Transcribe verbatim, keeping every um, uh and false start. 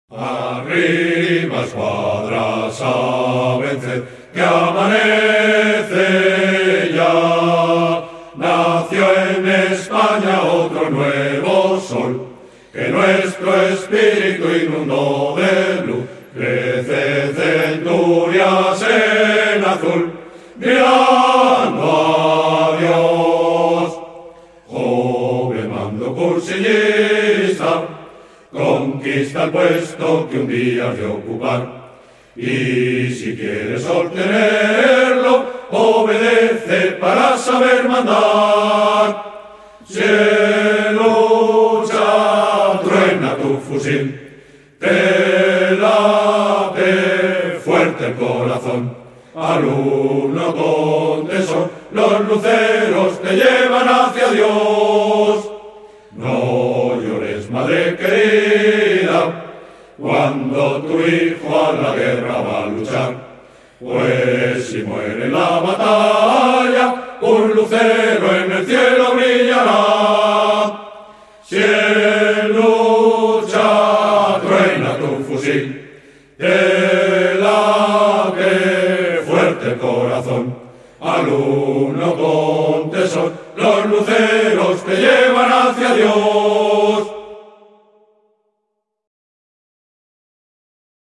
Arriba escuadras a vencer, que amanece ya. Nació en España otro nuevo sol, que nuestro espíritu inundó de luz. Crece centurias en azul, mirando a Dios. Joven mando cursillista, conquista el puesto que un día has de ocupar. Y si quieres obtenerlo, obedece para saber mandar. Si en lucha truena tu fusil, te late fuerte el corazón. Alumno con tesón, los luceros te llevan hacia Dios. No llores, madre querida, cuando tu hijo a la guerra va a luchar, pues si muere en la batalla, un lucero en el cielo brillará. Si en lucha truena tu fusil, te late fuerte el corazón. Alumno con tesón, los luceros te llevan hacia Dios.